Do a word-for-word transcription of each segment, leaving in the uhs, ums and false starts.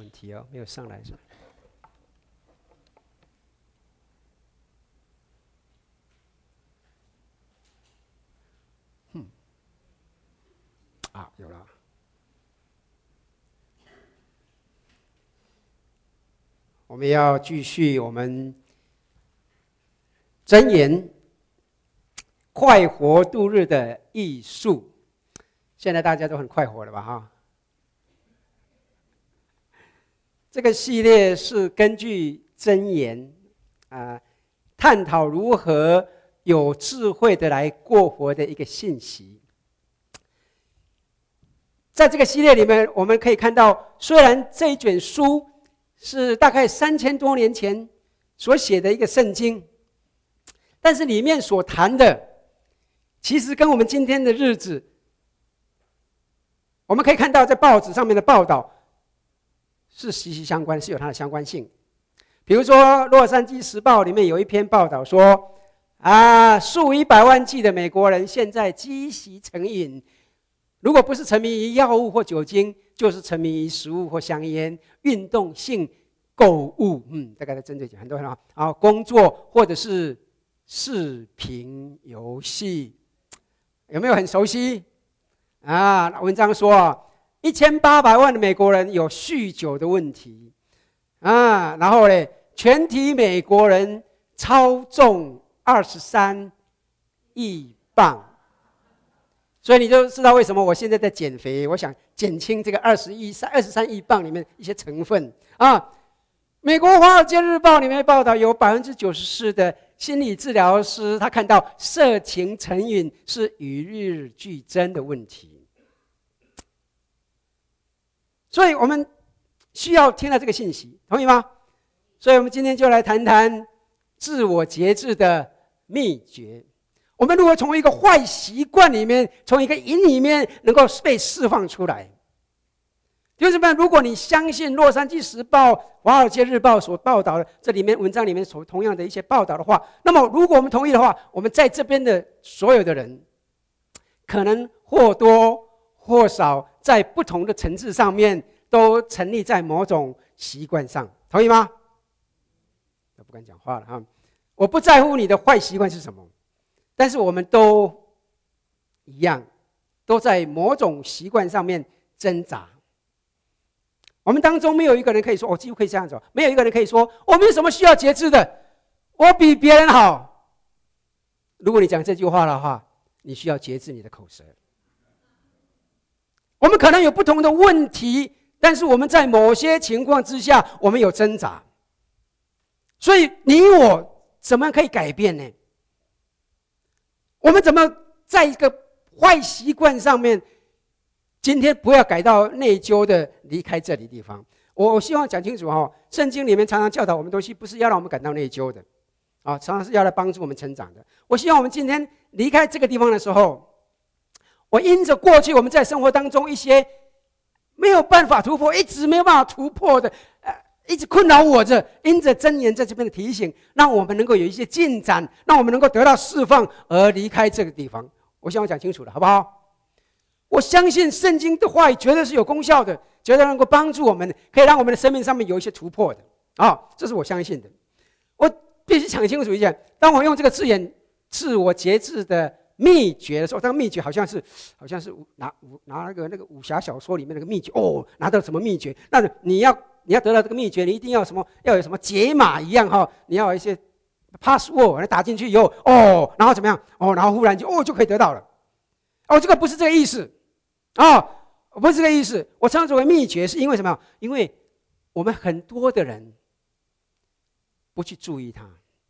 问题哦，没有上来是吧？嗯，啊，有了。我们要继续我们箴言快活度日的艺术。现在大家都很快活了吧？哈，这个系列是根据箴言啊、呃，探讨如何有智慧的来过活的一个信息。在这个系列里面，我们可以看到，虽然这一卷书是大概三千多年前所写的一个圣经，但是里面所谈的，其实跟我们今天的日子，我们可以看到在报纸上面的报道是息息相关，是有它的相关性。比如说《洛杉矶时报》里面有一篇报道说，啊，数以百万计的美国人现在积习成瘾，如果不是沉迷于药物或酒精，就是沉迷于食物或香烟、运动、性、购物，嗯，大概在针对很多人啊，工作或者是视频游戏，有没有很熟悉？啊，文章说啊，一千八百万的美国人有酗酒的问题，啊，然后呢，全体美国人超重二十三亿磅。所以你就知道为什么我现在在减肥，我想减轻这个二十一、二十三亿磅里面一些成分啊。美国《华尔街日报》里面报道，有百分之九十四的心理治疗师他看到色情成瘾是与日俱增的问题。所以我们需要听到这个信息，同意吗？所以我们今天就来谈谈自我节制的秘诀。我们如何从一个坏习惯里面，从一个瘾里面能够被释放出来？弟兄姊妹，如果你相信《洛杉矶时报》《华尔街日报》所报道的这里面文章里面所同样的一些报道的话，那么如果我们同意的话，我们在这边的所有的人，可能或多或少在不同的层次上面都成立在某种习惯上，同意吗？我不敢讲话了哈，我不在乎你的坏习惯是什么。但是我们都一样，都在某种习惯上面挣扎。我们当中没有一个人可以说，我几乎可以这样走，没有一个人可以说我没有什么需要节制的，我比别人好。如果你讲这句话的话，你需要节制你的口舌。我们可能有不同的问题，但是我们在某些情况之下，我们有挣扎。所以你我怎么可以改变呢？我们怎么在一个坏习惯上面，今天不要改到内疚的离开这里地方？我希望讲清楚哈，圣经里面常常教导我们东西，不是要让我们感到内疚的，啊，常常是要来帮助我们成长的。我希望我们今天离开这个地方的时候，我因着过去我们在生活当中一些没有办法突破，一直没有办法突破的，呃。一直困扰我着，因着箴言在这边的提醒，让我们能够有一些进展，让我们能够得到释放而离开这个地方。我希望讲清楚了，好不好？我相信圣经的话语绝对是有功效的，绝对能够帮助我们，可以让我们的生命上面有一些突破的啊，这是我相信的。我必须讲清楚一下，当我用这个字眼“自我节制的秘诀”的时候，这个秘诀好像是好像是拿拿那个那个武侠小说里面那个秘诀哦，拿到什么秘诀？那你要。你要得到这个秘诀，你一定要什么？要有什么解码一样哈？你要有一些 password 打进去以后，哦，然后怎么样？哦，然后忽然就哦就可以得到了。哦，这个不是这个意思，哦，不是这个意思。我称之为秘诀，是因为什么？因为我们很多的人不去注意它。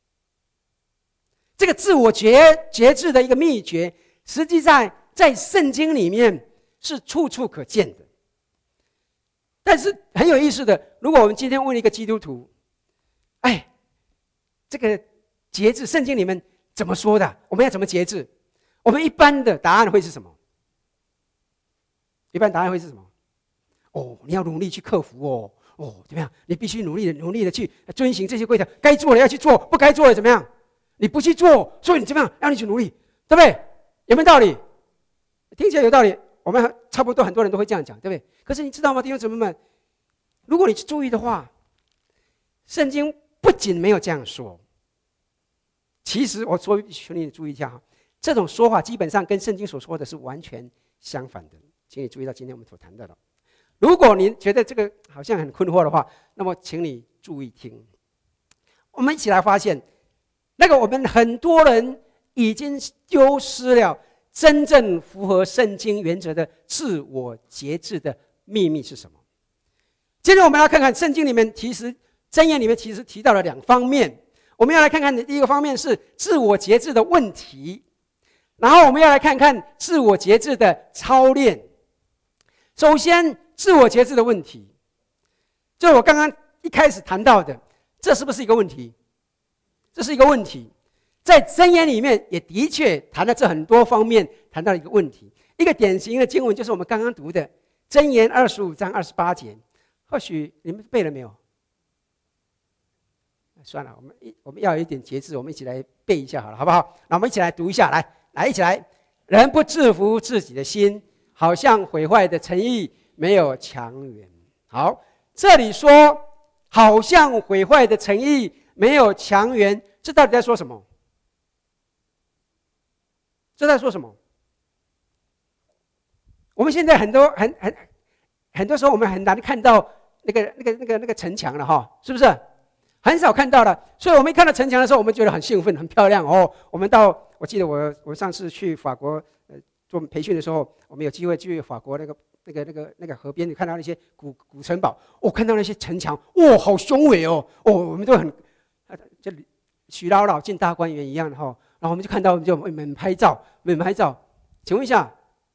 这个自我节节制的一个秘诀，实际上在圣经里面是处处可见的。但是很有意思的，如果我们今天问一个基督徒，哎，这个节制圣经里面怎么说的？我们要怎么节制？我们一般的答案会是什么？一般答案会是什么？哦，你要努力去克服哦，哦，怎么样？你必须努力的、努力的去遵行这些规条，该做的要去做，不该做的怎么样？你不去做，所以你怎么样？让你去努力，对不对？有没有道理？听起来有道理。我们差不多很多人都会这样讲，对不对？可是你知道吗，弟兄姊妹们， 如果你去注意的话，圣经不仅没有这样说，其实我说，请你注意一下哈，这种说法基本上跟圣经所说的是完全相反的。请你注意到今天我们所谈到的。如果你觉得这个好像很困惑的话，那么请你注意听。我们一起来发现，那个我们很多人已经丢失了真正符合圣经原则的自我节制的秘密是什么？接着我们要看看圣经里面，其实箴言里面其实提到了两方面。我们要来看看的第一个方面是自我节制的问题，然后我们要来看看自我节制的操练。首先，自我节制的问题，就是我刚刚一开始谈到的，这是不是一个问题？这是一个问题。在箴言里面也的确谈了这很多方面，谈到一个问题。一个典型的经文就是我们刚刚读的箴言二十五章二十八节，或许你们背了没有？算了，我们一我们要有一点节制，我们一起来背一下好了，好不好？那我们一起来读一下，来来，一起来。人不制服自己的心，好像毁坏的诚意没有强援。好，这里说好像毁坏的诚意没有强援，这到底在说什么？这在说什么？我们现在很多很很很多时候，我们很难看到那个那个那个那个城墙了哈，是不是？很少看到了。所以我们一看到城墙的时候，我们觉得很兴奋、很漂亮哦。我们到，我记得我我上次去法国呃做培训的时候，我们有机会去法国那个那个那个那个河边，你看到那些古古城堡，我、哦、看到那些城墙，哇、哦，好雄伟哦！哦，我们都很，这里许姥姥进大观园一样的哈。然后我们就看到，就我们拍照，我们拍照。请问一下，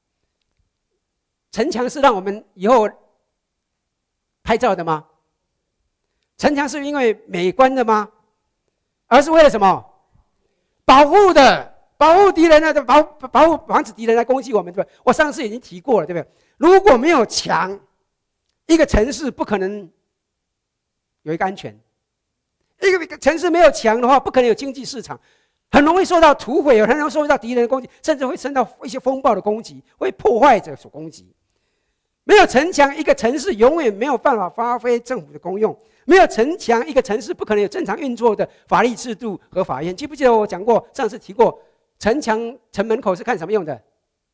城墙是让我们以后拍照的吗？城墙是因为美观的吗？而是为了什么？保护的，保护敌人的，保保护防止敌人来攻击我们，对不对？我上次已经提过了，对不对？如果没有墙，一个城市不可能有一个安全。一个城市没有墙的话，不可能有经济市场，很容易受到土匪，很容易受到敌人的攻击，甚至会受到一些风暴的攻击，为破坏者所攻击。没有城墙，一个城市永远没有办法发挥政府的功用。没有城墙，一个城市不可能有正常运作的法律制度和法院。记不记得我讲过，上次提过，城墙城门口是看什么用的？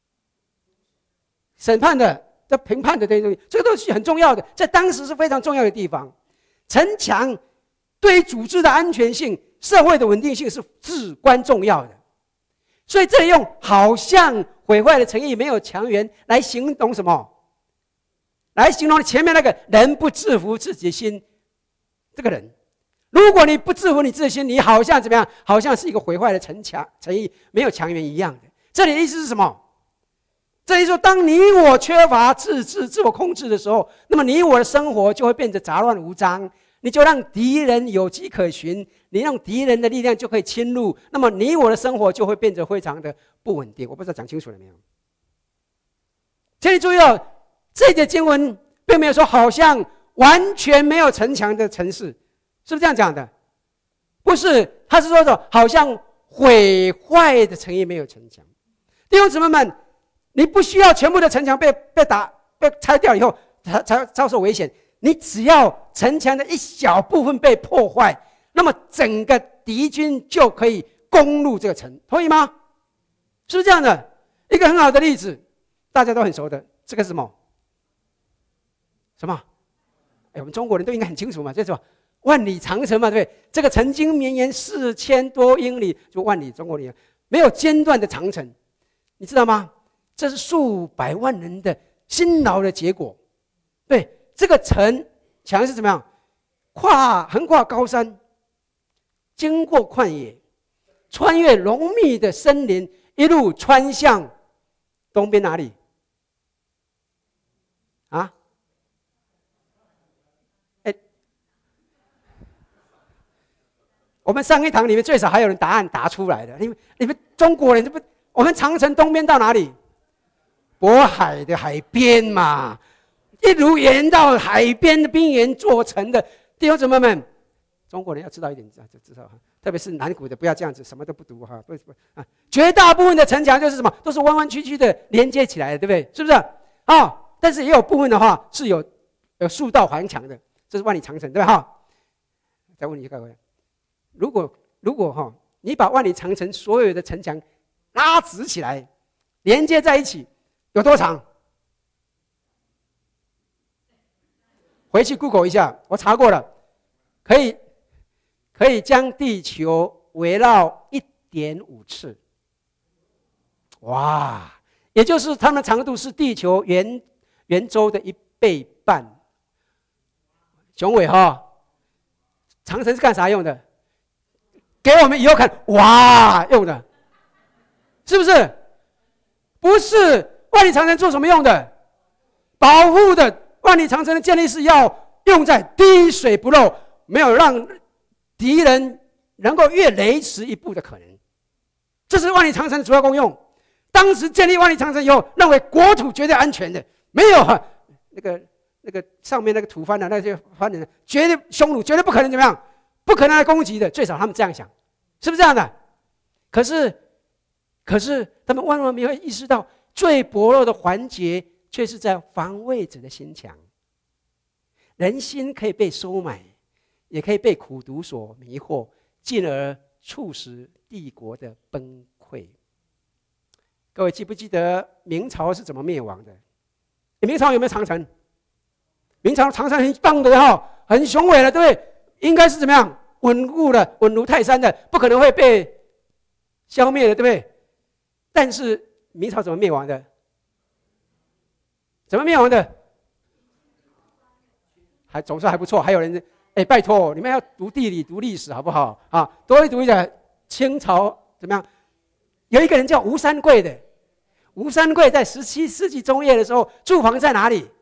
审判的、这评判的这些东西，这个东西很重要的，在当时是非常重要的地方。城墙对于组织的安全性、社会的稳定性是至关重要的。所以这里用好像毁坏的诚意没有强援来形容什么？来形容前面那个人不制服自己的心。这个人，如果你不制服你自己的心，你好像怎么样？好像是一个毁坏的城墙，诚意没有强援一样的。这里的意思是什么？这里说，当你我缺乏自治、自我控制的时候，那么你我的生活就会变得杂乱无章，你就让敌人有迹可循，你让敌人的力量就可以侵入，那么你我的生活就会变得非常的不稳定。我不知道讲清楚了没有？请你注意到，这节经文并没有说好像完全没有城墙的城市，是不是这样讲的？不是，他是说的好像毁坏的城邑没有城墙。弟兄姊妹们，你不需要全部的城墙被被打被拆掉以后才才遭受危险，你只要城墙的一小部分被破坏，那么整个敌军就可以攻入这个城，同意吗？是不是这样的？一个很好的例子，大家都很熟的，这个是什么？什么？哎，我们中国人都应该很清楚嘛，这是什么？万里长城嘛，对不对？这个曾经绵延四千多英里，就万里中国里没有间断的长城，你知道吗？这是数百万人的辛劳的结果。对，这个城墙是怎么样？跨横跨高山，经过旷野，穿越浓密的森林，一路穿向东边哪里？啊？我们上一堂里面最少还有人答案答出来的，你们你们中国人这不，我们长城东边到哪里？渤海的海边嘛，一路沿到海边的边缘做成的。弟兄姊妹们，中国人要知道一点，就知道，特别是南古的，不要这样子，什么都不读哈，不不啊，绝大部分的城墙就是什么，都是弯弯曲曲的连接起来的，对不对？是不是啊？但是也有部分的话是有有数道环墙的， 这是万里长城，对吧？哈。再问你一个，如果如果哈，你把万里长城所有的城墙拉直起来，连接在一起，有多长？回去 Google 一下，我查过了，可以可以将地球围绕一点五次。哇！也就是它们长度是地球圆圆周的一倍半，雄伟哈！长城是干啥用的？给我们以后看，哇，用的，是不是？不是，万里长城做什么用的？保护的。万里长城的建立是要用在滴水不漏，没有让敌人能够越雷池一步的可能。这是万里长城的主要功用。当时建立万里长城以后，认为国土绝对安全的，没有那个那个上面那个土番的那些番人，绝对匈奴绝对不可能怎么样，不可能来攻击的。最少他们这样想，是不是这样的？可是，可是他们万万没有意识到，最薄弱的环节却是在防卫者的心墙。人心可以被收买，也可以被苦毒所迷惑，进而促使帝国的崩溃。各位记不记得明朝是怎么灭亡的？明朝有没有长城？明朝长城很棒的哈，很雄伟的，对不对？应该是怎么样稳固的，稳如泰山的，不可能会被消灭的，对不对？但是明朝怎么灭亡的？怎么灭亡的？还总算还不错。还有人，哎，拜托，你们要读地理、读历史好不好啊？多一读一下清朝怎么样？有一个人叫吴三桂的，吴三桂在十七世纪中叶的时候，驻防在哪里？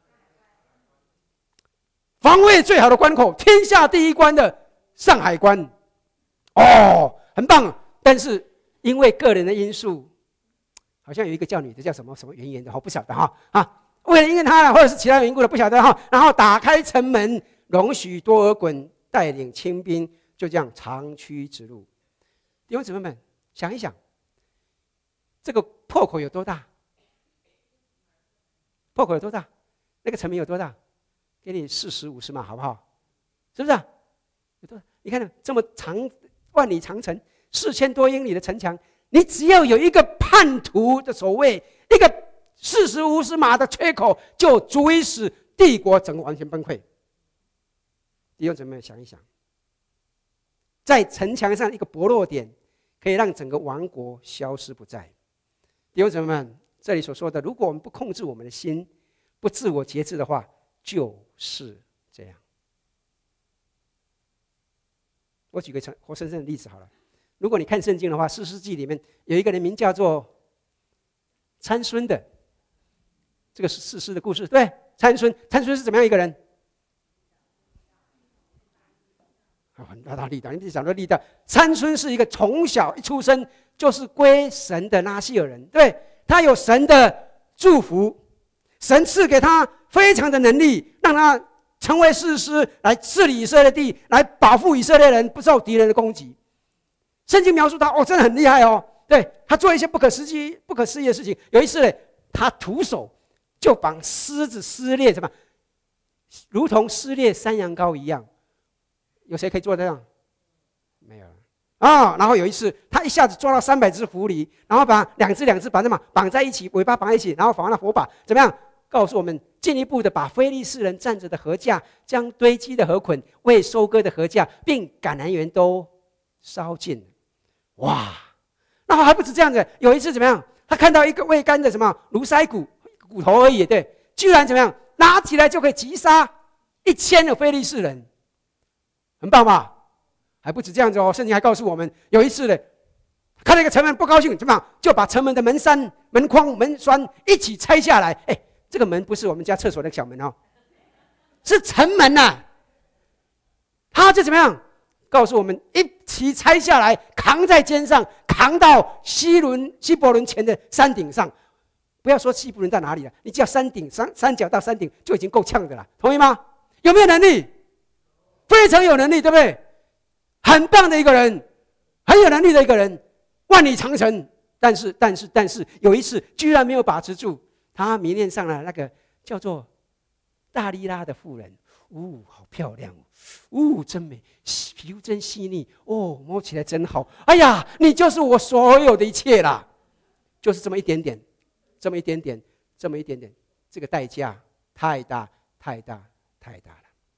防卫最好的关口，天下第一关的上海关，哦，很棒。但是因为个人的因素，好像有一个叫女的叫什么什么圆圆的，我不晓得哈啊。为了因为他或者是其他缘故的不晓得哈，然后打开城门，容许多尔衮带领清兵，就这样长驱直入。弟兄姊妹们，想一想，这个破口有多大？破口有多大？那个城门有多大？给你四十五十码，好不好？是不是、啊？有多？你看这么长，万里长城，四千多英里的城墙，你只要有一个叛徒的守卫，一个四十五十码的缺口，就足以使帝国整个完全崩溃。弟兄姊妹想一想，在城墙上一个薄弱点，可以让整个王国消失不在。弟兄姊妹们，这里所说的，如果我们不控制我们的心，不自我节制的话，就是这样。我举个活生生的例子好了。如果你看圣经的话，士师记里面有一个人名叫做参孙的，这个是士师的故事。对，参孙，参孙是怎么样一个人？很大的力道，你讲到力道，参孙是一个从小一出生就是归神的拿细尔人，对，他有神的祝福，神赐给他非常的能力，让他成为士师，来治理以色列地，来保护以色列人不受敌人的攻击。圣经描述他，哦，真的很厉害哦，对，他做一些不可思议、不可思议的事情。有一次呢，他徒手就把狮子撕裂，什么，如同撕裂山羊羔一样。有谁可以做这样？没有啊。然后有一次，他一下子抓到三百只狐狸，然后把两只两只把它们绑在一起，尾巴绑在一起，然后绑那火把，怎么样？告诉我们进一步的把非利士人站着的禾架、将堆积的禾捆、未收割的禾架，并橄榄园都烧尽了。哇！然后还不止这样子，有一次怎么样？他看到一个未干的什么卢腮骨骨头而已，对，居然怎么样？拿起来就可以击杀一千个非利士人。很棒吧？还不止这样子哦，圣经还告诉我们，有一次呢，看到一个城门不高兴，怎么样？就把城门的门栓、门框、门栓一起拆下来。哎，这个门不是我们家厕所的小门哦，是城门呐、啊。他就怎么样？告诉我们，一起拆下来，扛在肩上，扛到西伦西伯伦前的山顶上。不要说西伯伦在哪里了，你只要山顶山山脚到山顶就已经够呛的了，同意吗？有没有能力？非常有能力，对不对？很棒的一个人，很有能力的一个人，万里长城。但是，但是，但是，有一次居然没有把持住，他迷恋上了那个叫做大利拉的妇人。 呜，好漂亮哦，呜，真美，皮肤真细腻，哦，摸起来真好。哎呀，你就是我所有的一切啦，就是这么一点点，这么一点点，这么一点点，这个代价太大，太大，太大了。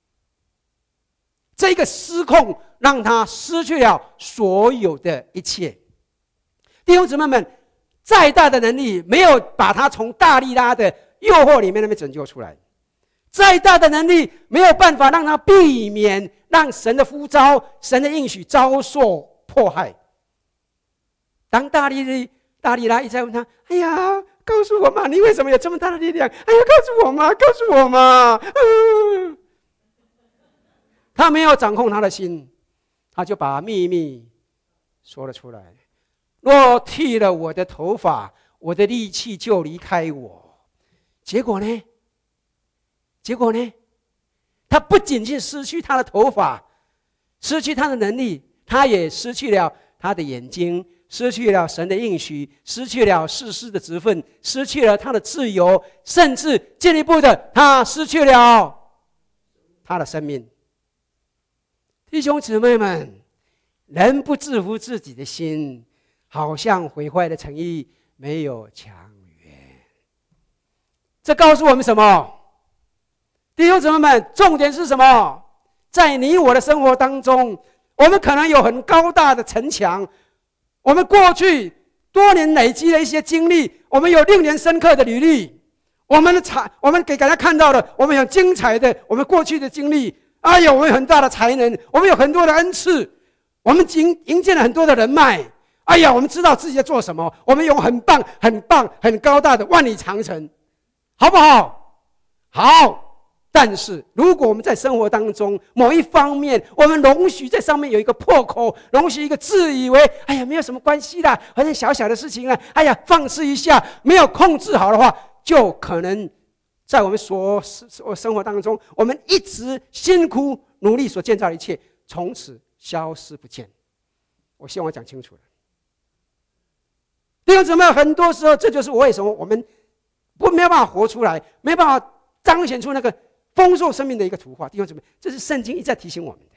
这个失控让他失去了所有的一切。弟兄姊妹们，再大的能力没有把他从大利拉的诱惑里面那边拯救出来，再大的能力没有办法让他避免让神的呼召、神的应许遭受迫害。当大利大利拉一再问他：“哎呀，告诉我嘛，你为什么有这么大的力量？哎呀，告诉我嘛，告诉我嘛。嗯”他没有掌控他的心，他就把秘密说了出来。若剃了我的头发，我的力气就离开我。结果呢？结果呢？他不仅仅失去他的头发，失去他的能力，他也失去了他的眼睛，失去了神的应许，失去了士师的职分，失去了他的自由，甚至进一步的，他失去了他的生命。弟兄姊妹们，人不制服自己的心，好像毁坏的诚意没有强援。这告诉我们什么？弟兄姊妹们，重点是什么？在你我的生活当中，我们可能有很高大的城墙，我们过去多年累积的一些经历，我们有令人深刻的履历，我们的才，我们给大家看到了我们很精彩的我们过去的经历。哎呀，我们有很大的才能，我们有很多的恩赐，我们迎迎接了很多的人脉。哎呀，我们知道自己在做什么，我们有很棒、很棒、很高大的万里长城，好不好？好。但是，如果我们在生活当中某一方面，我们容许在上面有一个破口，容许一个自以为，哎呀，没有什么关系啦，好像小小的事情啊，哎呀，放肆一下，没有控制好的话，就可能在我们所所生活当中，我们一直辛苦努力所建造的一切，从此消失不见。我希望我讲清楚了。弟兄姊妹，很多时候这就是为什么我们不没有办法活出来，没有办法彰显出那个丰硕生命的一个图画。弟兄姊妹，这是圣经一再提醒我们的。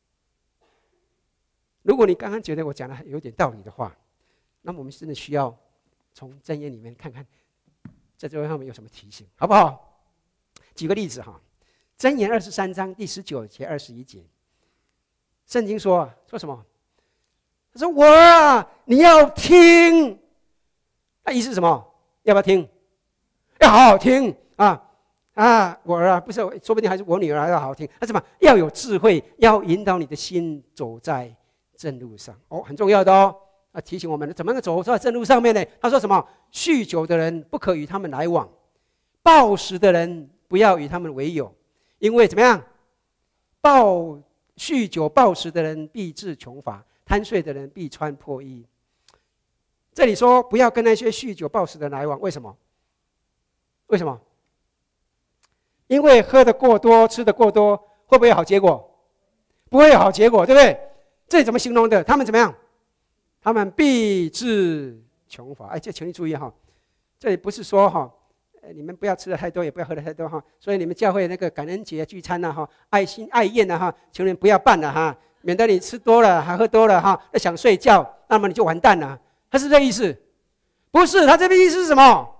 如果你刚刚觉得我讲的有点道理的话，那么我们真的需要从箴言里面看看在这方面有什么提醒，好不好？举个例子哈，箴言二十三章第十九节、二十一节，圣经说说什么？他说：“我啊，你要听。”那意思是什么？要不要听？要好好听啊啊！我儿啊，不是，说不定还是我女儿还要好好听。那什么？要有智慧，要引导你的心走在正路上。哦，很重要的哦。啊，提醒我们怎么能走在正路上面呢？他说什么？酗酒的人不可与他们来往，暴食的人不要与他们为友，因为怎么样？暴酗酒暴食的人必致穷乏，贪睡的人必穿破衣。这里说不要跟那些酗酒暴食的人来往，为什么？为什么？因为喝得过多，吃得过多，会不会有好结果？不会有好结果，对不对？这里怎么形容的？他们怎么样？他们必致穷乏。哎，这请你注意哈，这里不是说哈，你们不要吃的太多，也不要喝的太多哈。所以你们教会那个感恩节聚餐呐哈，爱心爱宴呐哈，求你们不要办了哈，免得你吃多了还喝多了哈，想睡觉，那么你就完蛋了。他是这意思？不是，他这边意思是什么？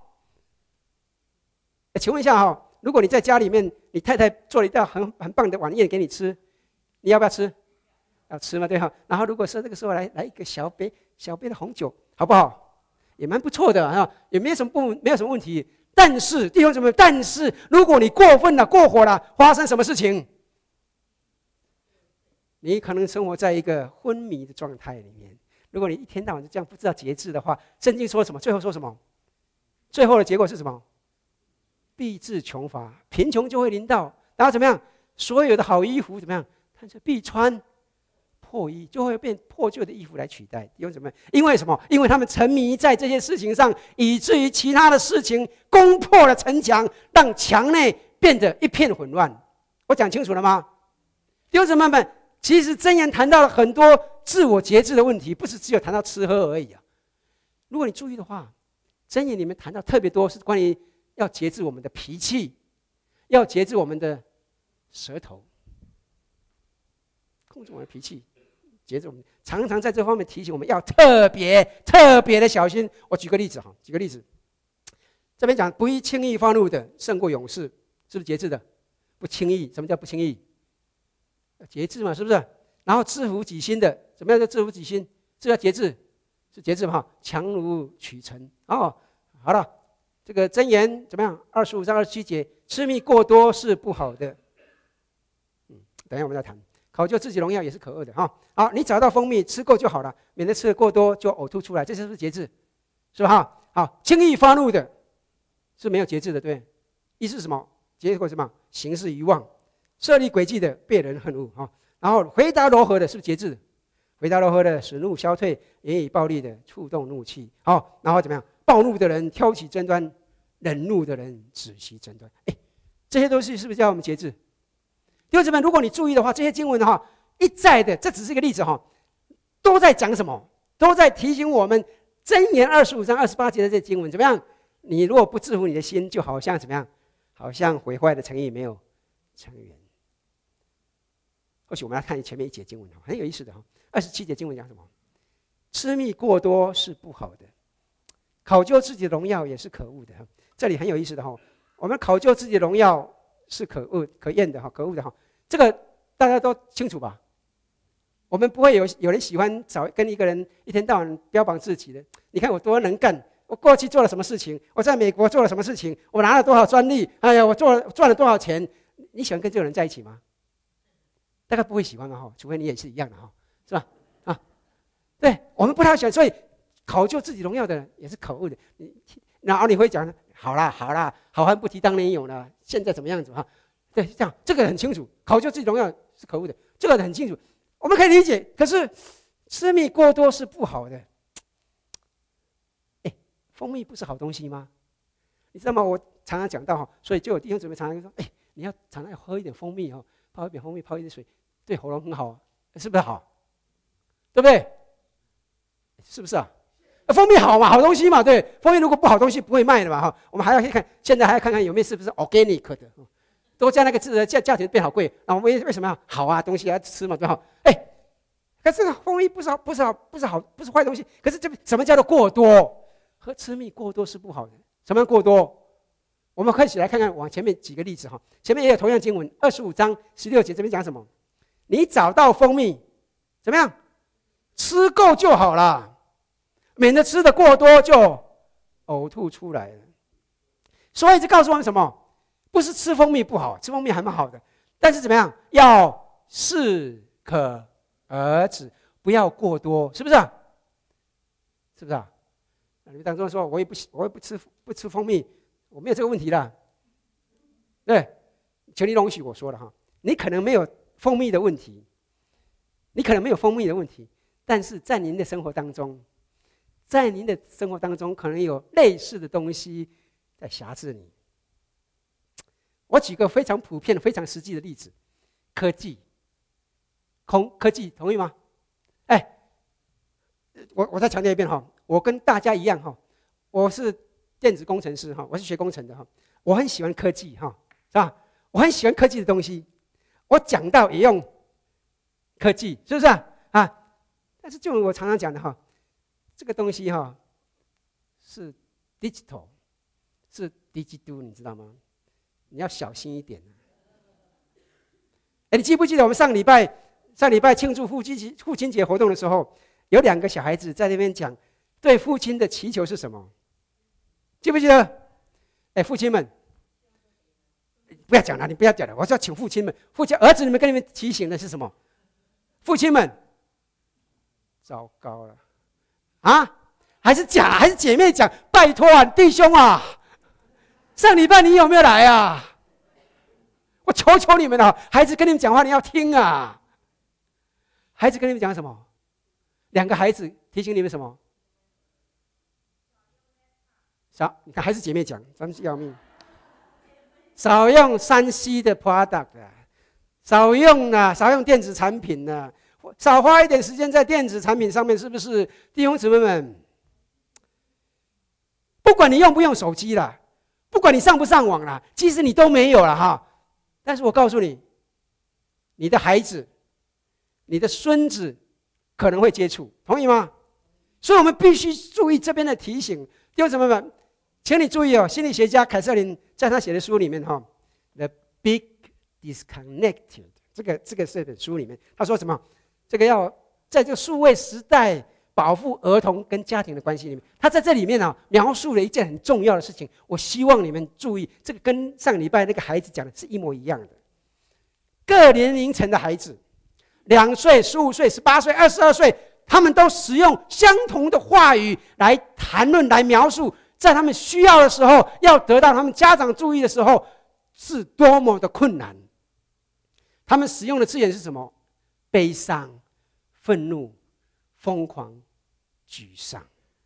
请问一下哈，如果你在家里面，你太太做了一道很很棒的晚宴给你吃，你要不要吃？要吃嘛，对哈。然后如果说这个时候来来一个小杯小杯的红酒，好不好？也蛮不错的哈，也没有什么不没有什么问题。但是弟兄姊妹，但是如果你过分了、过火了，发生什么事情？你可能生活在一个昏迷的状态里面。如果你一天到晚就这样不知道节制的话，圣经说什么？最后说什么？最后的结果是什么？必致穷乏，贫穷就会临到，然后怎么样？所有的好衣服怎么样？他说必穿破衣，就会变破旧的衣服来取代。因为什么？因为什么？因为他们沉迷在这些事情上，以至于其他的事情攻破了城墙，让墙内变得一片混乱。我讲清楚了吗？弟兄姊妹们，其实箴言谈到了很多自我节制的问题，不是只有谈到吃喝而已啊。如果你注意的话，箴言里面谈到特别多是关于要节制我们的脾气，要节制我们的舌头，控制我们的脾气，节制我们，常常在这方面提醒我们要特别特别的小心。我举个例子哈，举个例子，这边讲不易轻易发怒的胜过勇士，是不是节制的？不轻易，什么叫不轻易？节制嘛，是不是？然后制服己心的，怎么样叫制服己心？这叫节制，是节制嘛？强如取成哦。好了，这个箴言怎么样？二十五章二十七节，吃蜜过多是不好的。嗯，等一下我们再谈。考究自己荣耀也是可恶的哈。好，你找到蜂蜜吃够就好了，免得吃的过多就呕吐出来，这是不是节制？是吧？哈，好，轻易发怒的是没有节制的，对。意思是什么？结果什么？行事愚妄，设立诡计的被人恨恶哈。然后回答柔和的是不是节制？回答柔和的使怒消退，言语暴力的触动怒气。好，然后怎么样？暴怒的人挑起争端，忍怒的人止息争端。哎，这些东西是不是叫我们节制？弟兄姊妹，如果你注意的话，这些经文哈一再的，这只是一个例子哈，都在讲什么？都在提醒我们，箴言二十五章二十八节的这些经文怎么样？你如果不制服你的心，就好像怎么样？好像毁坏的诚意没有成圆。或许我们要看前面一节经文很有意思的哈。二十七节经文讲什么？吃蜜过多是不好的，考究自己的荣耀也是可恶的。这里很有意思的哈，我们考究自己的荣耀是可恶、可厌的哈，可恶的哈。这个大家都清楚吧？我们不会有有人喜欢找跟一个人一天到晚标榜自己的。你看我多能干，我过去做了什么事情？我在美国做了什么事情？我拿了多少专利？哎呀，我做了赚了多少钱？你喜欢跟这个人在一起吗？大概不会喜欢的哈，除非你也是一样的哈，是吧？啊，对我们不太喜欢，所以考究自己荣耀的人也是可恶的。你然后你会讲，好啦好啦，好汉不提当年勇了，现在怎么样子哈？对，这样这个很清楚，考究自己荣耀是可恶的，这个很清楚，我们可以理解。可是吃蜜过多是不好的。哎，蜂蜜不是好东西吗？你知道吗？我常常讲到哈，所以就有弟兄姊妹常常说，哎，你要常常要喝一点蜂蜜哈，泡一点蜂蜜，泡一点水，对喉咙很好，是不是好？对不对？是不是啊？蜂蜜好嘛，好东西嘛，对。蜂蜜如果不好东西不会卖的嘛哈。我们还要看，现在还要看看有没有是不是 organic 的，多加那个字的价价钱变好贵。那我们为什么要好啊？东西要吃嘛，对吧？哎，可是蜂蜜不是好，不是好，不是好，不是坏东西。可是这什么叫做过多？和吃蜜过多是不好的。什么样过多？我们可以一起来看看，往前面几个例子哈。前面也有同样经文，二十五章十六节这边讲什么？你找到蜂蜜，怎么样？吃够就好了，免得吃的过多就呕吐出来了。所以这告诉我们什么？不是吃蜂蜜不好，吃蜂蜜还蛮好的，但是怎么样？要适可而止，不要过多，是不是啊？是不是啊？你当中说，我也不我也不吃不吃蜂蜜，我没有这个问题啦。对，求你容许我说了哈，你可能没有蜂蜜的问题，你可能没有蜂蜜的问题，但是在您的生活当中，在您的生活当中，可能有类似的东西在辖制你。我举个非常普遍、非常实际的例子：科技、空科技，同意吗？哎，我我再强调一遍哈，我跟大家一样哈，我是电子工程师哈，我是学工程的哈，我很喜欢科技哈，是吧？我很喜欢科技的东西，我讲到也用科技，是不是啊？啊，但是就我常常讲的哈，这个东西哈是 digital， 是 digital， 你知道吗？你要小心一点。哎，你记不记得我们上礼拜上礼拜庆祝父亲节父亲节活动的时候，有两个小孩子在那边讲对父亲的祈求是什么？记不记得？哎，父亲们，不要讲了，你不要讲了，我是要请父亲们，父亲儿子你们跟你们提醒的是什么？父亲们，糟糕了，啊，还是讲还是姐妹讲，拜托啊，弟兄啊，上礼拜你有没有来啊？我求求你们了，孩子跟你们讲话你要听啊。孩子跟你们讲什么？两个孩子提醒你们什么？少，你看还是姐妹讲，真是要命。少用三 C 的 product 啊，少用啊，少用电子产品啊，少花一点时间在电子产品上面，是不是？弟兄姊妹们，不管你用不用手机啦，不管你上不上网啦，其实你都没有了哈。但是我告诉你， 你的孩子、你的孙子可能会接触，同意吗？所以我们必须注意这边的提醒。弟兄姊妹们，请你注意哦，心理学家凯瑟琳在他写的书里面哈，《The Big Disconnected》这个这个这本书里面，他说什么？这个要在这个数位时代保护儿童跟家庭的关系里面，他在这里面啊描述了一件很重要的事情。我希望你们注意，这个跟上礼拜那个孩子讲的是一模一样的。各年龄层的孩子，两岁、十五岁、十八岁、二十二岁。他们都使用相同的话语来谈论、来描述，在他们需要的时候，要得到他们家长注意的时候，是多么的困难。他们使用的字眼是什么？悲伤、愤怒、疯狂、沮丧。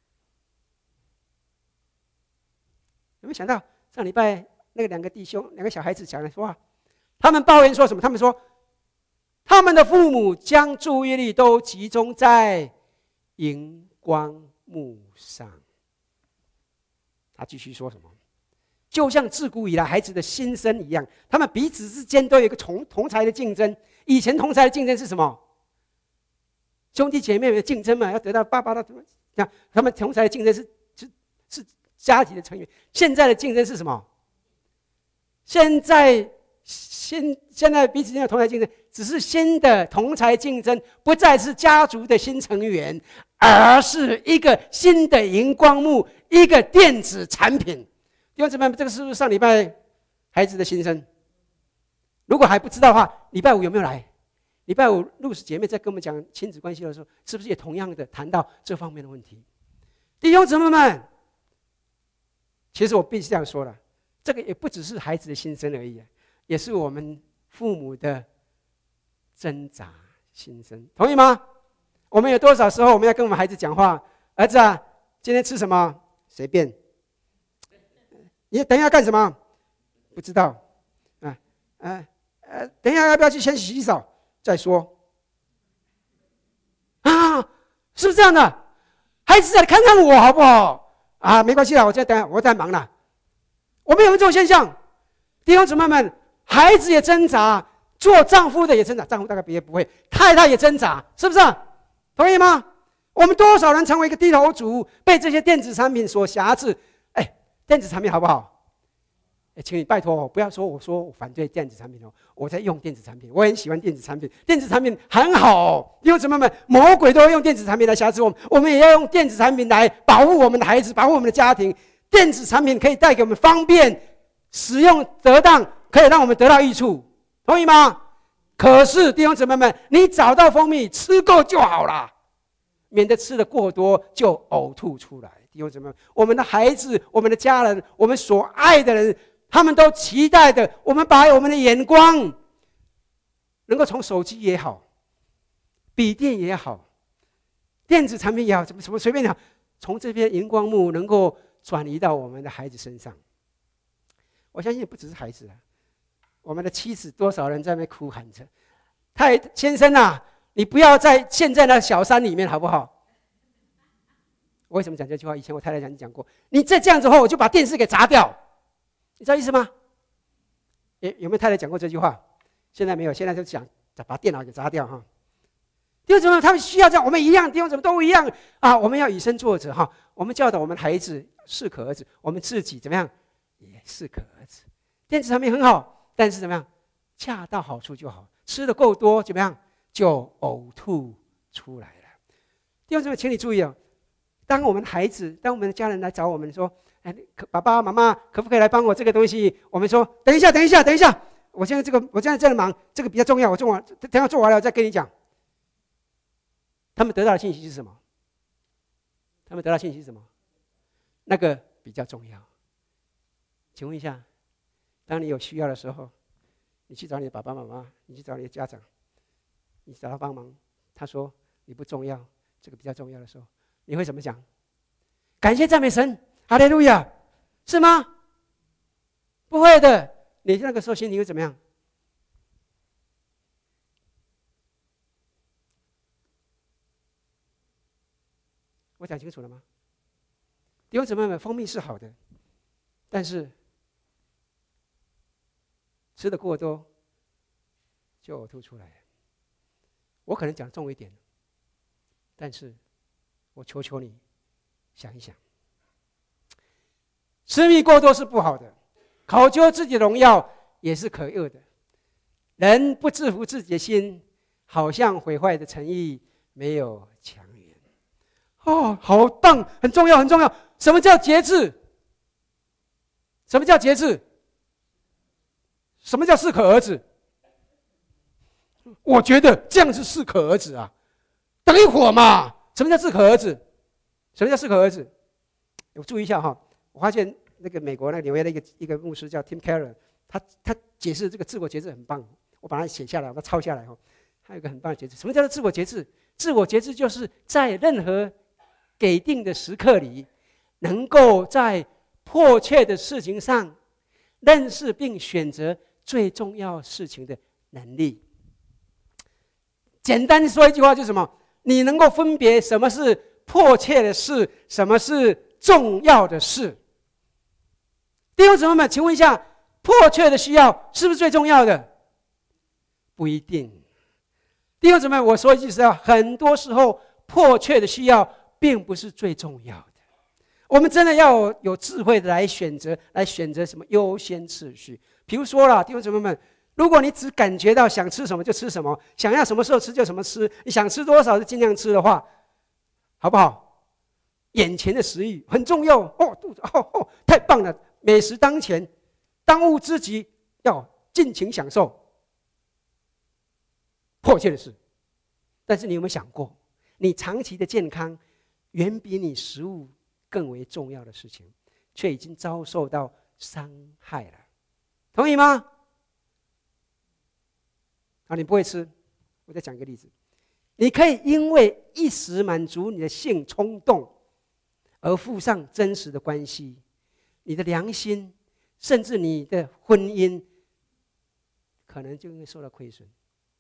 有没有想到上礼拜那个两个弟兄、两个小孩子讲的说话？他们抱怨说什么？他们说，他们的父母将注意力都集中在荧光幕上。他继续说什么？就像自古以来孩子的心声一样，他们彼此之间都有一个同同才的竞争。以前同才的竞争是什么？兄弟姐妹的竞争嘛，要得到爸爸的什么？他们同才的竞争是是是家庭的成员。现在的竞争是什么？现在。现现在彼此间的同才竞争，只是新的同才竞争，不再是家族的新成员，而是一个新的荧光幕，一个电子产品。弟兄姊妹，这个是不是上礼拜孩子的心声？如果还不知道的话，礼拜五有没有来？礼拜五露丝姐妹在跟我们讲亲子关系的时候，是不是也同样的谈到这方面的问题？弟兄姊妹们，其实我必须这样说了，这个也不只是孩子的心声而已。也是我们父母的挣扎心声，同意吗？我们有多少时候我们要跟我们孩子讲话？儿子啊，今天吃什么？随便。你等一下干什么？不知道。啊啊呃，等一下要不要去先洗洗澡再说？啊，是不是这样的？孩子，来看看我好不好？啊，没关系啦，我在等，我在忙啦。我们有没有这种现象？弟兄姊妹们。孩子也挣扎，做丈夫的也挣扎，丈夫大概也不会，太太也挣扎，是不是？同意吗？我们多少人成为一个低头族，被这些电子产品所辖制？哎，电子产品好不好？哎，请你拜托我，不要说我说我反对电子产品哦，我在用电子产品，我很喜欢电子产品，电子产品很好。弟兄姊妹们，魔鬼都要用电子产品来辖制我们，我们也要用电子产品来保护我们的孩子，保护我们的家庭。电子产品可以带给我们方便，使用得当。可以让我们得到益处，同意吗？可是弟兄姊妹们，你找到蜂蜜吃够就好了，免得吃的过多就呕吐出来。弟兄姊妹们，我们的孩子、我们的家人、我们所爱的人，他们都期待的，我们把我们的眼光能够从手机也好、笔电也好、电子产品也好，什么什么随便讲，从这边荧光幕能够转移到我们的孩子身上。我相信也不只是孩子啊。我们的妻子多少人在那边哭喊着：“太先生啊，你不要在现在的小山里面好不好？”我为什么讲这句话？以前我太太讲讲过，你再这样子的话，我就把电视给砸掉，你知道意思吗？有有没有太太讲过这句话？现在没有，现在就讲把电脑给砸掉哈。弟兄姊妹，他们需要这样，我们一样，弟兄姊妹都一样啊！我们要以身作则哈，我们教导我们孩子适可而止，我们自己怎么样也适可而止。电子产品很好。但是怎么样，恰到好处就好。吃的够多，怎么样就呕吐出来了。弟兄姊妹，请你注意哦，当我们的孩子、当我们的家人来找我们说：“哎，爸爸妈妈，可不可以来帮我这个东西？”我们说：“等一下，等一下，等一下，我现在这个，我现在在忙，这个比较重要，我做完，等下做完了我再跟你讲。”他们得到的信息是什么？他们得到的信息是什么？那个比较重要。请问一下。当你有需要的时候，你去找你的爸爸妈妈，你去找你的家长，你找他帮忙，他说你不重要，这个比较重要的时候，你会怎么讲？感谢赞美神，哈利路亚，是吗？不会的，你那个时候心里会怎么样？我讲清楚了吗？弟兄姊妹们，蜂蜜是好的，但是吃的过多， 就呕吐出来了。我可能讲重一点，但是我求求你想一想，吃蜜过多是不好的，考究自己的荣耀也是可恶的。人不制服自己的心，好像毁坏的诚意没有强援。哦，好棒，很重要，很重要。什么叫节制？什么叫节制？什么叫适可而止？我觉得这样是适可而止啊。等一会儿嘛，什么叫适可而止？什么叫适可而止？我注意一下哈，我发现那个美国那个纽约的一个一个牧师叫 Tim Keller， 他他解释这个自我节制很棒，我把它写下来，我把它抄下来哈。他有一个很棒的节制，什么叫做自我节制？自我节制就是在任何给定的时刻里，能够在迫切的事情上认识并选择最重要事情的能力。简单说一句话就是什么？你能够分别什么是迫切的事，什么是重要的事。弟兄姊妹们，请问一下，迫切的需要是不是最重要的？不一定。弟兄姊妹，我说一句实话，很多时候迫切的需要并不是最重要的。我们真的要 有, 有智慧的来选择，来选择什么优先次序。比如说啦，弟兄姊妹们，如果你只感觉到想吃什么就吃什么，想要什么时候吃就什么吃，你想吃多少就尽量吃的话，好不好？眼前的食欲很重要哦，肚子哦哦，太棒了，美食当前，当务之急要尽情享受，迫切的事。但是你有没有想过，你长期的健康远比你食物更为重要的事情，却已经遭受到伤害了，同意吗？啊，你不会吃，我再讲一个例子，你可以因为一时满足你的性冲动，而负上真实的关系，你的良心，甚至你的婚姻，可能就会受到亏损。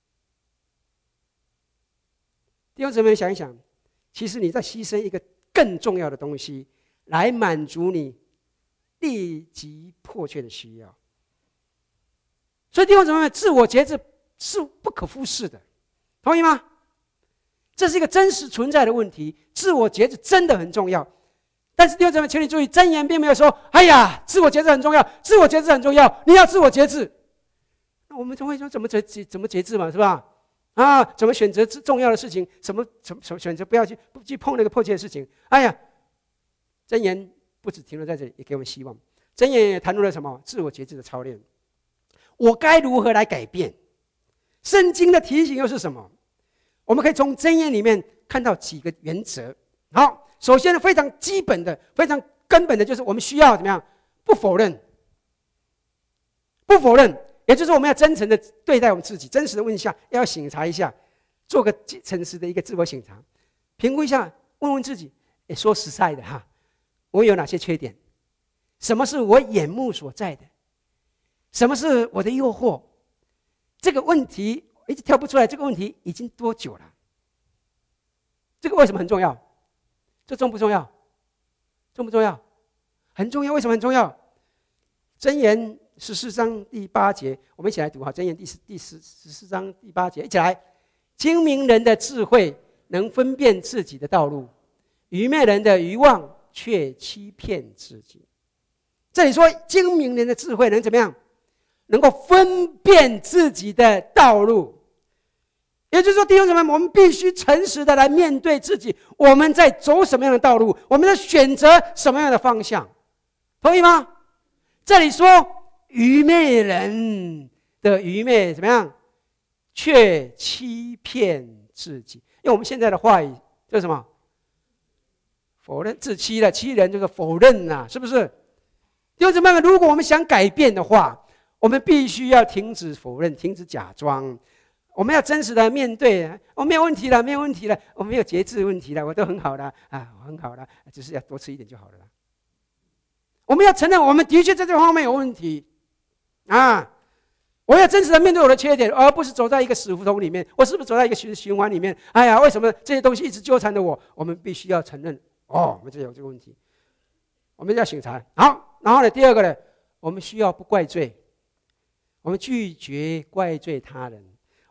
弟兄姊妹，想一想，其实你在牺牲一个更重要的东西，来满足你立即迫切的需要。所以弟兄姊妹，自我节制是不可忽视的，同意吗？这是一个真实存在的问题，自我节制真的很重要。但是弟兄姊妹，请你注意，箴言并没有说：“哎呀，自我节制很重要，自我节制很重要，你要自我节制。”那我们总会说怎么节怎么节制嘛，是吧？啊，怎么选择重要的事情？什么什么选择不要去不去碰那个迫切的事情？哎呀，箴言不只停留在这里，也给我们希望。箴言也谈论了什么？自我节制的操练。我该如何来改变？圣经的提醒又是什么？我们可以从箴言里面看到几个原则。好，首先呢，非常基本的、非常根本的，就是我们需要怎么样？不否认，不否认，也就是我们要真诚的对待我们自己，真实的问一下，要省察一下，做个诚实的一个自我省察，评估一下，问问自己，也说实在的哈，我有哪些缺点？什么是我眼目所在的？什么是我的诱惑？这个问题一直跳不出来，这个问题已经多久了？这个为什么很重要？这重不重要？重不重要？很重要。为什么很重要？箴言十四章第八节，我们一起来读哈。箴言第十第十十四章第八节，一起来。精明人的智慧能分辨自己的道路，愚昧人的愚妄却欺骗自己。这里说，精明人的智慧能怎么样？能够分辨自己的道路，也就是说，弟兄姊妹，我们必须诚实的来面对自己，我们在走什么样的道路，我们在选择什么样的方向，同意吗？这里说，愚昧人的愚昧怎么样？却欺骗自己。用我们现在的话语，就是什么？否认自欺了，欺人就是否认呐、啊，是不是？弟兄姊妹们，如果我们想改变的话，我们必须要停止否认，停止假装。我们要真实的面对，我、哦、没有问题了，没有问题了，我没有节制问题了，我都很好了啊，我很好了，只是要多吃一点就好了。我们要承认，我们的确在这方面有问题啊！我要真实的面对我的缺点，而不是走在一个死胡同里面。我是不是走在一个循环里面？哎呀，为什么这些东西一直纠缠着我？我们必须要承认，哦，我们这有这个问题，我们要省察。好，然后呢，第二个呢，我们需要不怪罪。我们拒绝怪罪他人，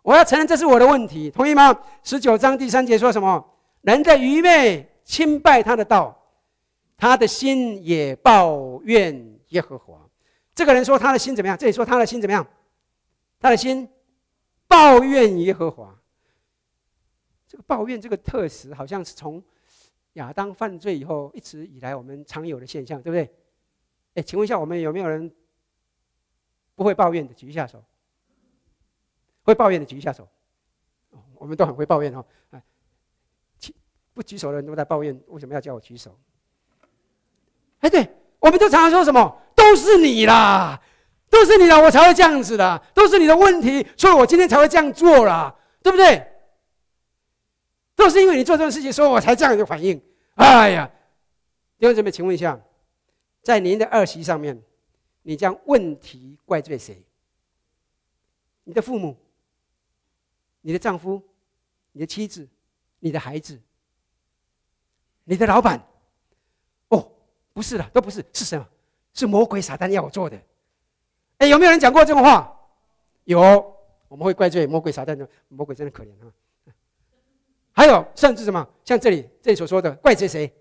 我要承认这是我的问题，同意吗？十九章第三节说什么？人的愚昧轻败他的道，他的心也抱怨耶和华。这个人说他的心怎么样？这里说他的心怎么样？他的心抱怨耶和华。这个抱怨这个特词，好像是从亚当犯罪以后一直以来我们常有的现象，对不对？哎，请问一下，我们有没有人不会抱怨的？举一下手。会抱怨的举一下手。我们都很会抱怨哦。不举手的人都在抱怨，为什么要叫我举手？哎，对，我们都常常说什么？都是你啦，都是你啦，我才会这样子的，都是你的问题，所以我今天才会这样做啦，对不对？都是因为你做这种事情，所以我才这样的反应。哎呀，弟兄姊妹，请问一下，在您的二席上面，你将问题怪罪谁？你的父母、你的丈夫、你的妻子、你的孩子、你的老板？哦，不是的，都不是，是什么？是魔鬼撒旦要我做的。哎，有没有人讲过这种话？有，我们会怪罪魔鬼撒旦，魔鬼真的可怜啊。还有，甚至什么？像这里这里所说的，怪罪谁？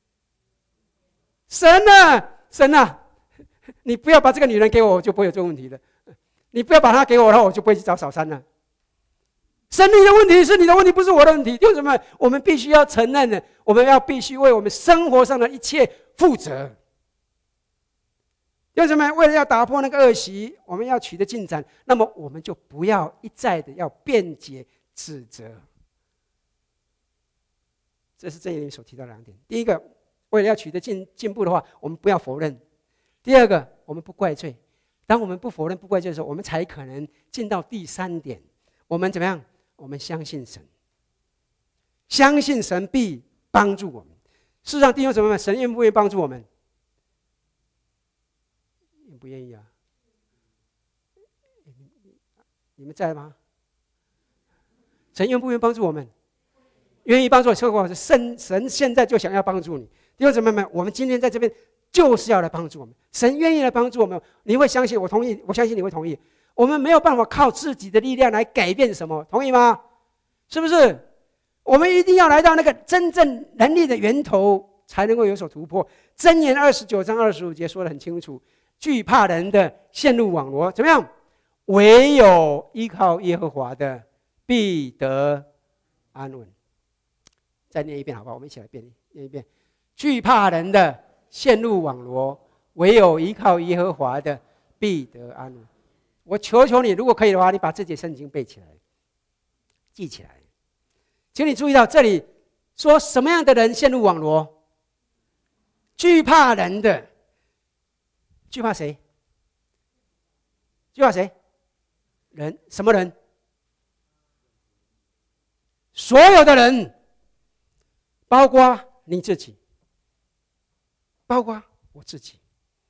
神啊，神啊，你不要把这个女人给我，我就不会有这个问题的。你不要把她给我，然后我就不会去找小三了。神，你的问题是你的问题，不是我的问题。为什么？我们必须要承认的，我们要必须为我们生活上的一切负责。为什么？为了要打破那个恶习，我们要取得进展，那么我们就不要一再的要辩解指责。这是这里所提到的两点。第一个，为了要取得进进步的话，我们不要否认；第二个，我们不怪罪。当我们不否认、不怪罪的时候，我们才可能进到第三点。我们怎么样？我们相信神，相信神必帮助我们。事实上，弟兄姊妹们，神愿不愿意帮助我们？愿不愿意啊？你们在吗？神愿不愿意帮助我们？愿意帮助我，说过神神现在就想要帮助你。弟兄姊妹们，我们今天在这边就是要来帮助我们。神愿意来帮助我们，你会相信？我同意，我相信你会同意。我们没有办法靠自己的力量来改变什么，同意吗？是不是？我们一定要来到那个真正能力的源头，才能够有所突破。箴言二十九章二十五节说得很清楚：惧怕人的陷入网罗，怎么样？唯有依靠耶和华的，必得安稳。再念一遍好不好？我们一起来念念一遍：惧怕人的陷入网罗，唯有依靠耶和华的，必得安稳。我求求你，如果可以的话，你把这节圣经背起来，记起来。请你注意到这里说什么样的人陷入网罗？惧怕人的，惧怕谁？惧怕谁？人，什么人？所有的人。包括你自己，包括我自己，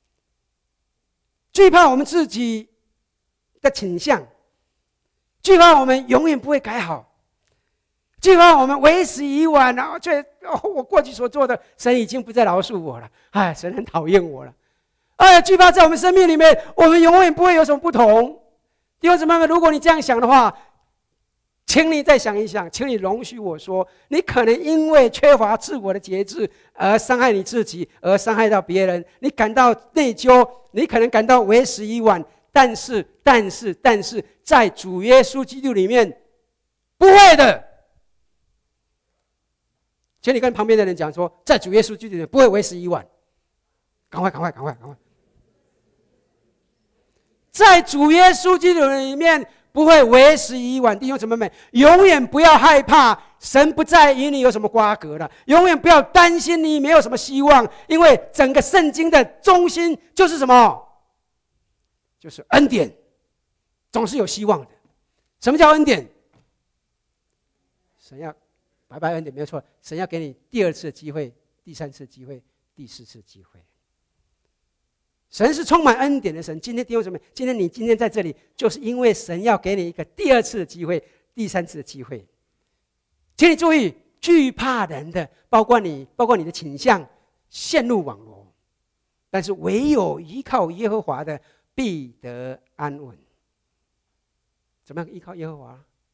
惧怕我们自己的倾向，惧怕我们永远不会改好，惧怕我们为时已晚，然后却、哦、我过去所做的，神已经不再饶恕我了，哎，神很讨厌我了，哎，惧怕在我们生命里面，我们永远不会有什么不同。弟兄姊妹们，如果你这样想的话，请你再想一想，请你容许我说，你可能因为缺乏自我的节制而伤害你自己，而伤害到别人，你感到内疚，你可能感到为时已晚。但是，但是，但是在主耶稣基督里面，不会的。请你跟旁边的人讲说，在主耶稣基督里面不会为时已晚。赶快，赶快，赶快，赶快！在主耶稣基督里面。不会为时已晚，弟兄姊妹们，永远不要害怕神不再与你有什么瓜葛了，永远不要担心你没有什么希望，因为整个圣经的中心就是什么？就是恩典，总是有希望的。什么叫恩典？神要白白恩典，没有错，神要给你第二次的机会，第三次的机会，第四次的机会。神是充满恩典的神。今天弟兄姊妹，今天你今天在这里，就是因为神要给你一个第二次的机会，第三次的机会。请你注意，惧怕人的，包括你，包括你的倾向，陷入网罗。但是唯有依靠耶和华的，必得安稳。怎么样依靠耶和华？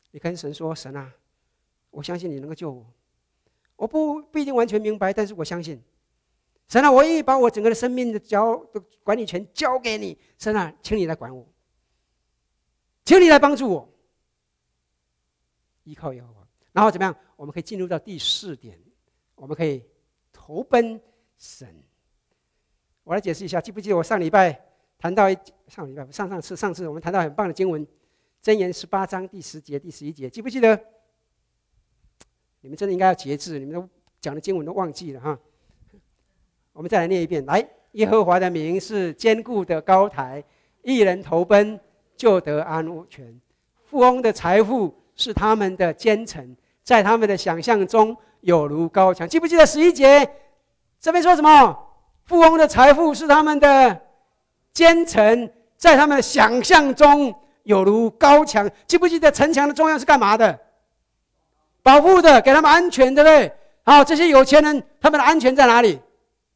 你跟神说：“神啊，我相信你能够救我。我不不一定完全明白，但是我相信。神啊，我愿意把我整个的生命的交的管理权交给你。神啊，请你来管我，请你来帮助我，依靠耶和华。然后怎么样？我们可以进入到第四点，我们可以投奔神。我来解释一下，记不记得我上礼拜谈到一上礼拜上上次上次我们谈到很棒的经文，箴言十八章第十节、第十一节，记不记得？你们真的应该要节制，你们都讲的经文都忘记了哈。我们再来念一遍，来，耶和华的名是坚固的高台，一人投奔就得安全。富翁的财富是他们的坚城，在他们的想象中有如高墙。记不记得十一节？这边说什么？富翁的财富是他们的坚城，在他们的想象中有如高墙。记不记得城墙的重要是干嘛的？保护的，给他们安全，对不对？好，这些有钱人他们的安全在哪里？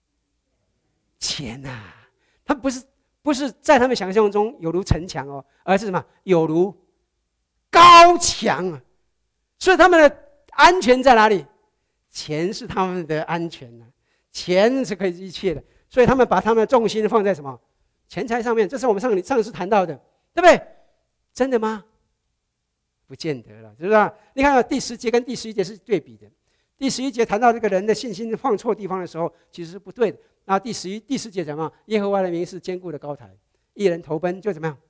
钱啊，他不是不是在他们想象中有如城墙哦，而是什么？有如高墙啊！所以他们的安全在哪里？钱是他们的安全啊，钱是可以一切的，所以他们把他们的重心放在什么？钱财上面。这是我们上上次谈到的，对不对？真的吗？不见得了，是不是？你看第十节跟第十一节是对比的。第十一节谈到这个人的信心放错地方的时候，其实是不对的。然后第十一、第十节怎么样？耶和华的名是坚固的高台，一人投奔就怎么样？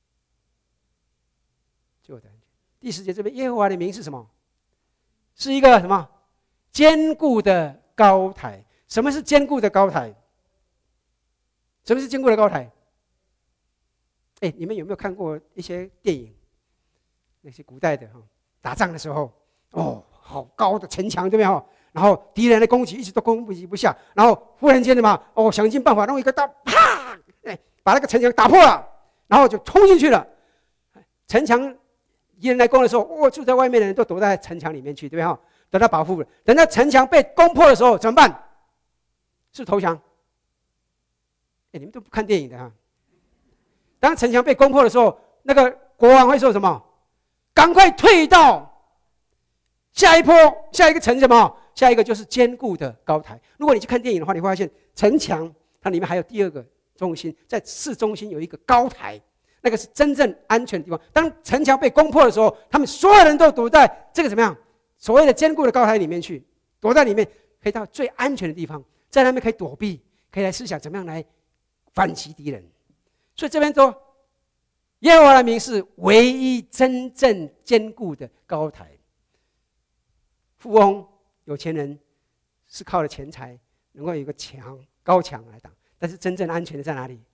就得安全。第十节这边耶和华的名是什么？是一个什么？坚固的高台。什么是坚固的高台？什么是坚固的高台？哎，你们有没有看过一些电影？那些古代的哈，打仗的时候，哦，好高的城墙，对不对？然后敌人的攻击一直都攻击不下，然后忽然间的嘛，哦，想尽办法弄一个刀，啪，哎，把那个城墙打破了，然后就冲进去了。城墙敌人来攻的时候，哦，住在外面的人都躲在城墙里面去，对不对？得到保护了。等到城墙被攻破的时候，怎么办？是投降。哎，你们都不看电影的哈。当城墙被攻破的时候，那个国王会说什么？赶快退到下一波，下一个城什么？下一个就是坚固的高台。如果你去看电影的话，你会发现城墙它里面还有第二个中心，在市中心有一个高台，那个是真正安全的地方。当城墙被攻破的时候，他们所有人都躲在这个怎么样？所谓的坚固的高台里面去，躲在里面，可以到最安全的地方，在那边可以躲避，可以来思想怎么样来反击敌人。所以这边说，耶和华的名是唯一真正坚固的高台。富翁、有钱人是靠了钱财能够有一个墙高墙来挡，但是真正安全的在哪里？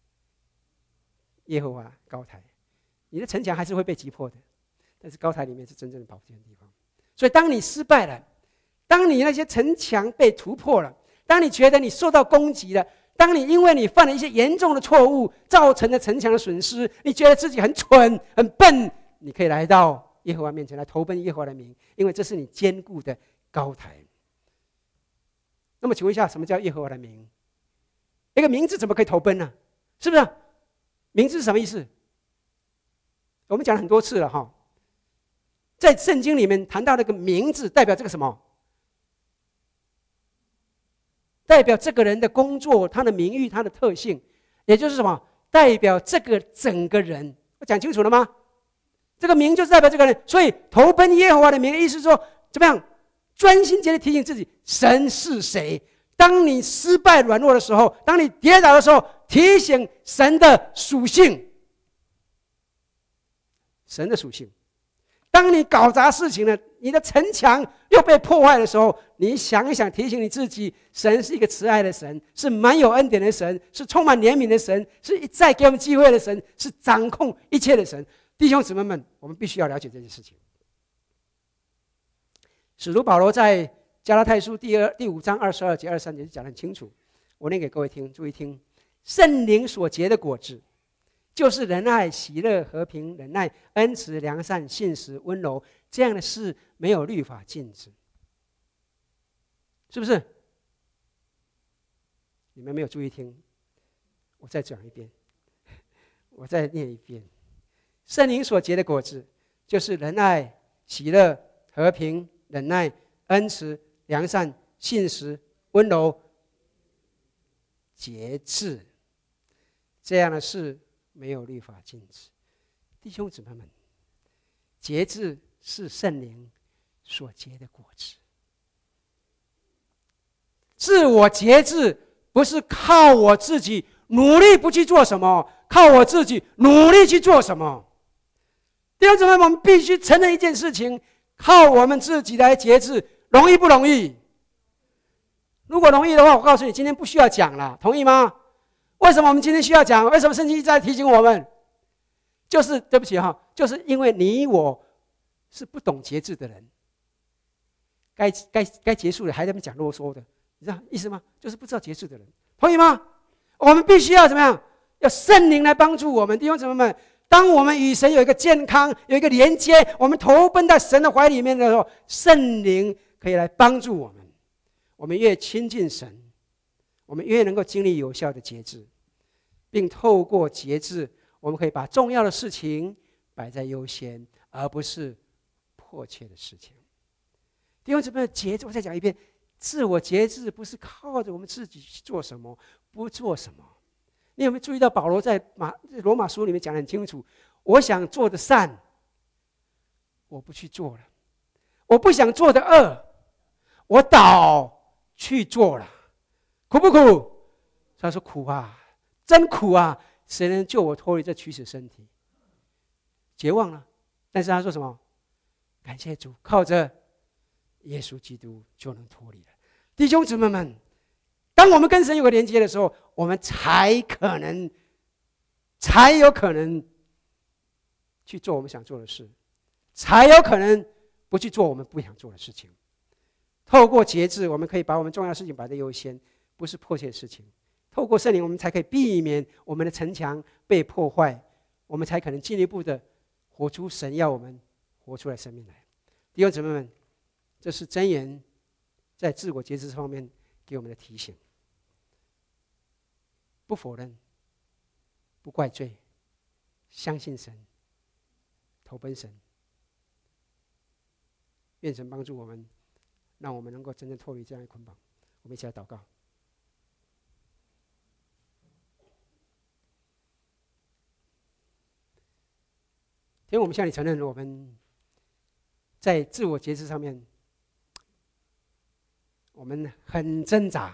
耶和华高台，你的城墙还是会被击破的，但是高台里面是真正的保护的地方。所以，当你失败了，当你那些城墙被突破了，当你觉得你受到攻击了，当你因为你犯了一些严重的错误造成的城墙的损失，你觉得自己很蠢、很笨，你可以来到耶和华面前来投奔耶和华的名，因为这是你坚固的高台。那么，请问一下，什么叫耶和华的名？一个名字怎么可以投奔呢？是不是？名字是什么意思？我们讲了很多次了哈，在圣经里面谈到那个名字，代表这个什么？代表这个人的工作、他的名誉、他的特性，也就是什么？代表这个整个人。我讲清楚了吗？这个名就是代表这个人，所以投奔耶和华的名，意思是说怎么样？专心竭力提醒自己，神是谁？当你失败软弱的时候，当你跌倒的时候，提醒神的属性。神的属性。当你搞砸事情了，你的城墙又被破坏的时候，你想一想，提醒你自己，神是一个慈爱的神，是满有恩典的神，是充满怜悯的神，是一再给我们机会的神，是掌控一切的神。弟兄姊妹们，我们必须要了解这件事情。使徒保罗在加拉太书第二第五章二十二节、二十三节讲得很清楚，我念给各位听，注意听：圣灵所结的果子，就是仁爱、喜乐、和平、忍耐、恩慈、良善、信实、温柔，这样的事没有律法禁止，是不是？你们没有注意听，我再讲一遍，我再念一遍：圣灵所结的果子， 就是仁爱、喜乐、和平、忍耐、恩慈、良善、信实、温柔、节制。这样的事没有律法禁止。弟兄姊妹们，节制是圣灵所结的果子。自我节制不是靠我自己努力不去做什么，靠我自己努力去做什么。弟兄姊妹们，我们必须承认一件事情：靠我们自己来节制，容易不容易？如果容易的话，我告诉你，今天不需要讲了，同意吗？为什么我们今天需要讲？为什么圣经一直在提醒我们？就是对不起哈，就是因为你我是不懂节制的人，该该该结束了还在那边讲啰嗦的，你知道意思吗？就是不知道节制的人，同意吗？我们必须要怎么样？要圣灵来帮助我们，弟兄姊妹们。当我们与神有一个健康、有一个连接，我们投奔在神的怀里面的时候，圣灵可以来帮助我们。我们越亲近神，我们越能够经历有效的节制，并透过节制，我们可以把重要的事情摆在优先，而不是迫切的事情。弟兄姊妹，节制，我再讲一遍，自我节制不是靠着我们自己去做什么，不做什么。你有没有注意到保罗在马罗马书里面讲得很清楚？我想做的善，我不去做了；我不想做的恶，我倒去做了。苦不苦？他说苦啊，真苦啊！谁能救我脱离这取死身体？绝望了。但是他说什么？感谢主，靠着耶稣基督就能脱离了。弟兄姊妹们，当我们跟神有个连接的时候，我们才可能才有可能去做我们想做的事，才有可能不去做我们不想做的事情。透过节制，我们可以把我们重要的事情摆在优先，不是迫切的事情。透过圣灵，我们才可以避免我们的城墙被破坏，我们才可能进一步的活出神要我们活出来生命来。弟兄姊妹们，这是箴言在自我节制方面给我们的提醒。不否认，不怪罪，相信神，投奔神。愿神帮助我们，让我们能够真正脱离这样的捆绑。我们一起来祷告。因为我们向你承认，我们在自我节制上面，我们很挣扎，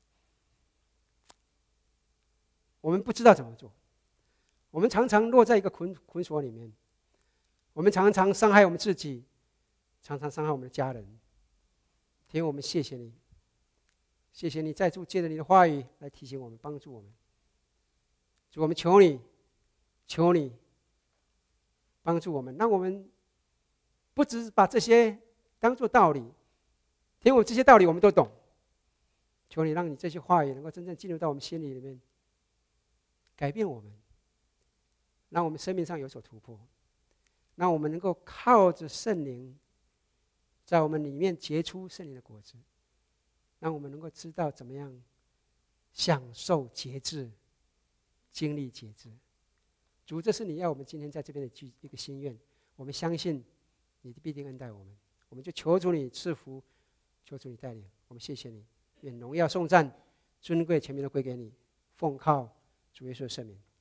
我们不知道怎么做，我们常常落在一个捆捆锁里面，我们常常伤害我们自己，常常伤害我们的家人。天，我们谢谢你，谢谢你再次借着你的话语来提醒我们，帮助我们。主，我们求你，求你帮助我们，让我们不只把这些当作道理，天，我这些道理我们都懂。求你让你这些话语能够真正进入到我们心里里面，改变我们，让我们生命上有所突破，让我们能够靠着圣灵，在我们里面结出圣灵的果子，让我们能够知道怎么样享受节制，经历节制。主，这是你要我们今天在这边的一个心愿，我们相信你必定恩待我们，我们就求主你赐福，求主你带领我们。谢谢你，愿荣耀颂赞尊贵全名都归给你，奉靠主耶稣的圣名。